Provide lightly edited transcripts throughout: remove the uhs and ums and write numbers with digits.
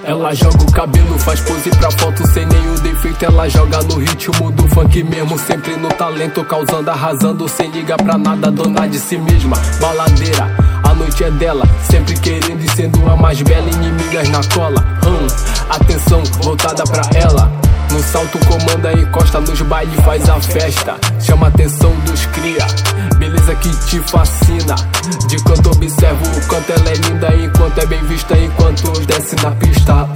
Ela joga o cabelo, faz pose pra foto sem nenhum defeito. Ela joga no ritmo do funk mesmo, sempre no talento, causando, arrasando, sem ligar pra nada, dona de si mesma. Baladeira, a noite é dela, sempre querendo e sendo a mais bela, inimigas na cola. Atenção, voltada pra ela. No salto comanda, encosta nos bailes, faz a festa. Chama a atenção dos cria, beleza que te fascina. De canto observo o quanto ela é linda, enquanto é bem vista, enquanto desce na pista.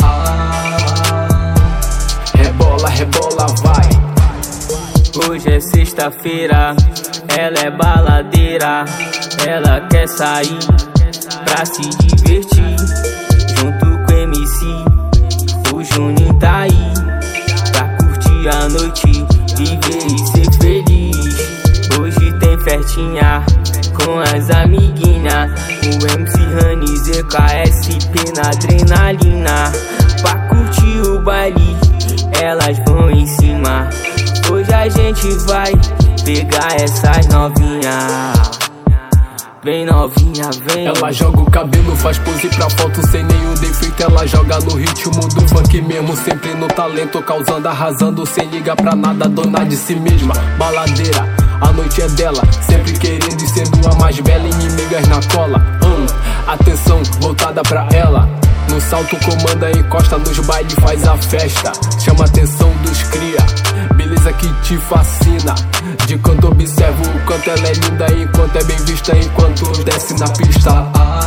Rebola, rebola, vai. Hoje é sexta-feira, ela é baladeira. Ela quer sair pra se divertir, junto com o MC, o Juninho tá aí pra curtir a noite, viver e ser feliz. Hoje tem festinha com as amiguinhas, o MC Rani, ZKSP na adrenalina. Pra curtir o baile, elas vão em cima. Hoje a gente vai pegar essas novinhas. Vem novinha, vem. Ela joga o cabelo, faz pose pra foto sem nenhum defeito. Ela joga no ritmo do funk mesmo, sempre no talento, causando, arrasando, sem ligar pra nada, dona de si mesma. Baladeira, a noite é dela, sempre querendo e sendo a mais bela, inimigas na cola. Atenção, voltada pra ela. No salto comanda, encosta nos bailes, faz a festa. Chama a atenção dos cria, beleza que te fascina. De canto observo o quanto ela é linda, enquanto é bem vista, enquanto desce na pista.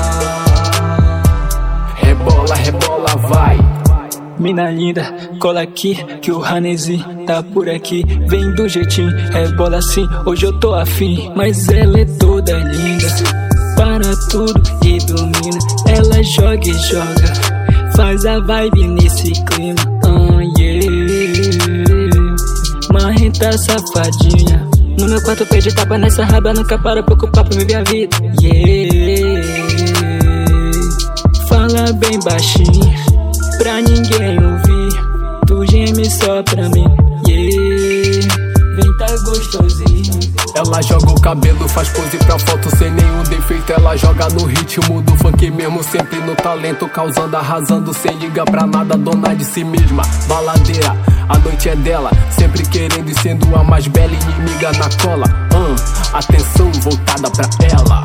Rebola, rebola, vai. Mina linda, cola aqui, que o Ranesi tá por aqui. Vem do jeitinho, rebola assim, hoje eu tô afim. Mas ela é toda linda, para tudo e domina. Ela joga e joga, faz a vibe nesse clima. Marrenta safadinha, no meu quarto pede tapa nessa raba, nunca para pouco papo, vive a vida. Fala bem baixinho, pra ninguém ouvir, tu geme só pra mim. Vem tá gostosinho. Ela joga o cabelo, faz pose pra foto sem nenhum defeito. Ela joga no ritmo do funk mesmo, sempre no talento, causando, arrasando, sem ligar pra nada, dona de si mesma. Baladeira, a noite é dela, sempre querendo e sendo a mais bela, inimiga na cola. Atenção, voltada pra ela.